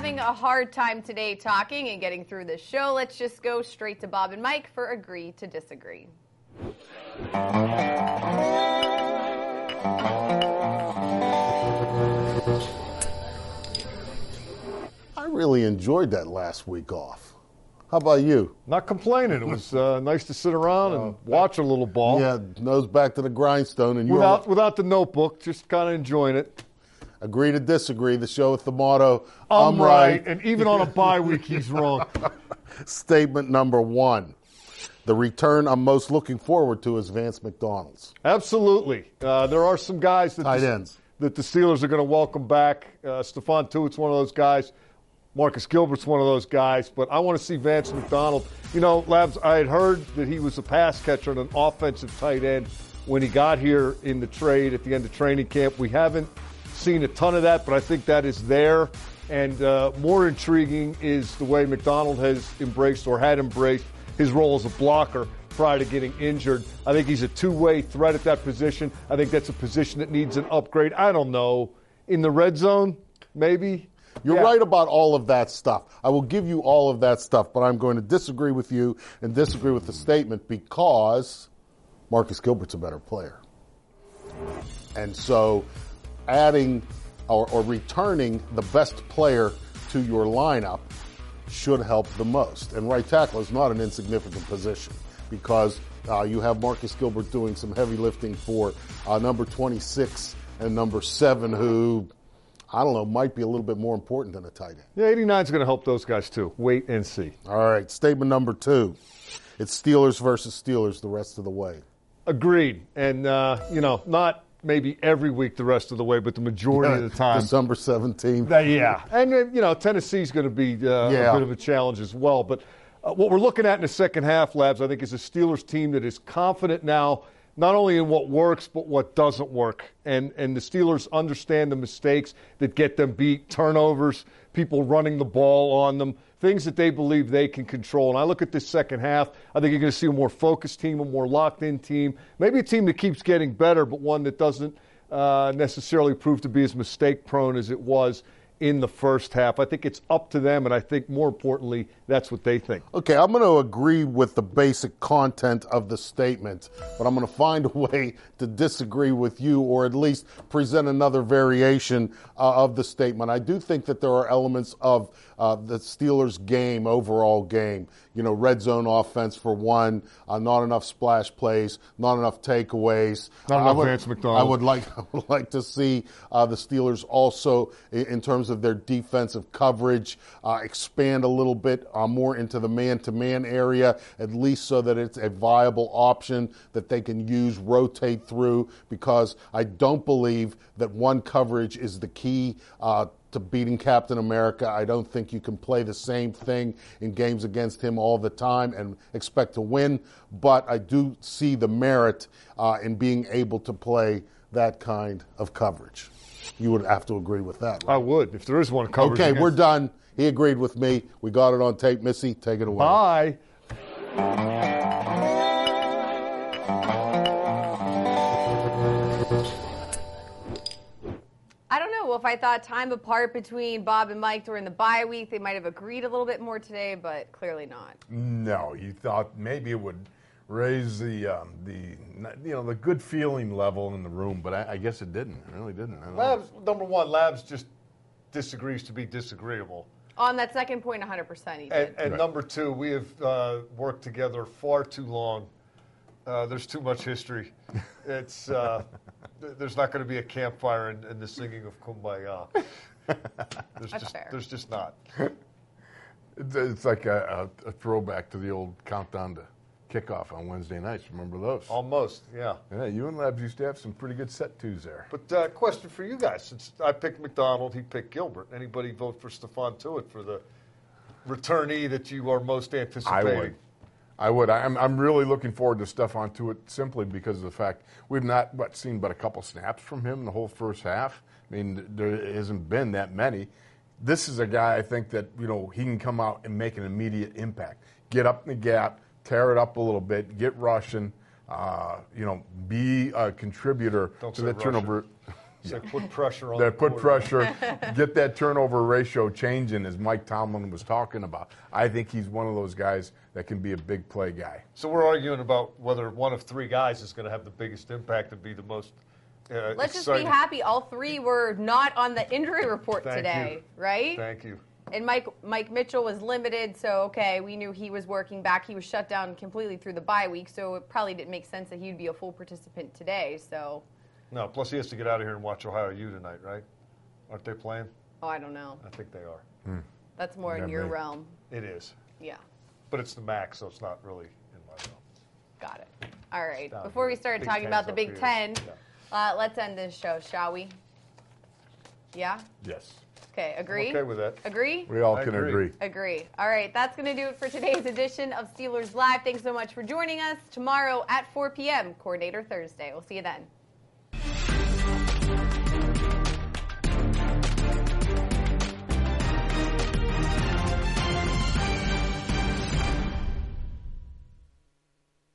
having a hard time today talking and getting through this show, let's just go straight to Bob and Mike for Agree to Disagree. I really enjoyed that last week off. How about you? Not complaining. It was nice to sit around and watch a little ball. Yeah, nose back to the grindstone. And without the notebook, just kind of enjoying it. Agree to Disagree, the show with the motto, I'm right. And even on a bye week, he's wrong. Statement number one. The return I'm most looking forward to is Vance McDonald's. Absolutely. There are some guys that tight ends that the Steelers are going to welcome back. Stephon Tuitt's one of those guys. Marcus Gilbert's one of those guys. But I want to see Vance McDonald. You know, Labs, I had heard that he was a pass catcher and an offensive tight end when he got here in the trade at the end of training camp. We haven't seen a ton of that, but I think that is there. And more intriguing is the way McDonald has embraced or had embraced his role as a blocker prior to getting injured. I think he's a two-way threat at that position. I think that's a position that needs an upgrade. I don't know. In the red zone, maybe? You're right about all of that stuff. I will give you all of that stuff, but I'm going to disagree with you and disagree with the statement because Marcus Gilbert's a better player. And so adding or returning the best player to your lineup should help the most. And right tackle is not an insignificant position because you have Marcus Gilbert doing some heavy lifting for number 26 and number 7 who, I don't know, might be a little bit more important than a tight end. Yeah, 89 is going to help those guys too. Wait and see. All right, statement number 2. It's Steelers versus Steelers the rest of the way. Agreed. And, not maybe every week the rest of the way, but the majority of the time. December 17th. Yeah. And, Tennessee's going to be a bit of a challenge as well. But what we're looking at in the second half, Labs, I think is a Steelers team that is confident now, not only in what works, but what doesn't work. And the Steelers understand the mistakes that get them beat, turnovers, people running the ball on them, things that they believe they can control. And I look at this second half, I think you're going to see a more focused team, a more locked-in team, maybe a team that keeps getting better, but one that doesn't necessarily prove to be as mistake-prone as it was in the first half. I think it's up to them, and I think more importantly, that's what they think. Okay, I'm going to agree with the basic content of the statement, but I'm going to find a way to disagree with you or at least present another variation of the statement. I do think that there are elements of the Steelers' game, overall game. Red zone offense for one, not enough splash plays, not enough takeaways. Not enough Vance McDonald. I would like to see the Steelers also, in terms of their defensive coverage, expand a little bit more into the man-to-man area, at least so that it's a viable option that they can use, rotate through, because I don't believe that one coverage is the key to beating Captain America. I don't think you can play the same thing in games against him all the time and expect to win, but I do see the merit in being able to play that kind of coverage. You would have to agree with that, right? I would, if there is one coverage. Okay, we're done. He agreed with me. We got it on tape. Missy, take it away. Bye. I don't know. Well, if I thought time apart between Bob and Mike during the bye week, they might have agreed a little bit more today, but clearly not. No, you thought maybe it would raise the good feeling level in the room, but I guess it didn't. It really didn't. Labs, number one, Labs just disagrees to be disagreeable. On that second point, 100% he did. And number two, we have worked together far too long. There's too much history. It's there's not going to be a campfire and the singing of Kumbaya. There's just not. It's like a throwback to the old countdown to kickoff on Wednesday nights. Remember those? Almost, yeah. Yeah, you and Labs used to have some pretty good set twos there. But question for you guys. Since I picked McDonald, he picked Gilbert. Anybody vote for Stephon Tuitt for the returnee that you are most anticipating? I would. I'm really looking forward to Stephon Tuitt simply because of the fact we've not seen but a couple snaps from him in the whole first half. I mean, there hasn't been that many. This is a guy I think that, he can come out and make an immediate impact. Get up in the gap, tear it up a little bit, get rushing, be a contributor to the turnover. So put pressure on. That put pressure, get that turnover ratio changing, as Mike Tomlin was talking about. I think he's one of those guys that can be a big play guy. So we're arguing about whether one of three guys is going to have the biggest impact and be the most Let's exciting. just be happy all three were not on the injury report today, right? Thank you. And Mike Mitchell was limited, so okay, we knew he was working back. He was shut down completely through the bye week, so it probably didn't make sense that he'd be a full participant today. So. No, plus he has to get out of here and watch Ohio U tonight, right? Aren't they playing? Oh, I don't know. I think they are. That's more in your realm. It is. Yeah. But it's the MAC, so it's not really in my realm. Got it. All right. Down Before here. we start Big talking about the Ten's Big up Ten, here. let's end this show, shall we? Yeah? Yes. Okay, agree? I'm okay with that. Agree? We all I can agree. agree. Agree. All right, that's going to do it for today's edition of Steelers Live. Thanks so much for joining us. Tomorrow at 4 p.m., Coordinator Thursday. We'll see you then.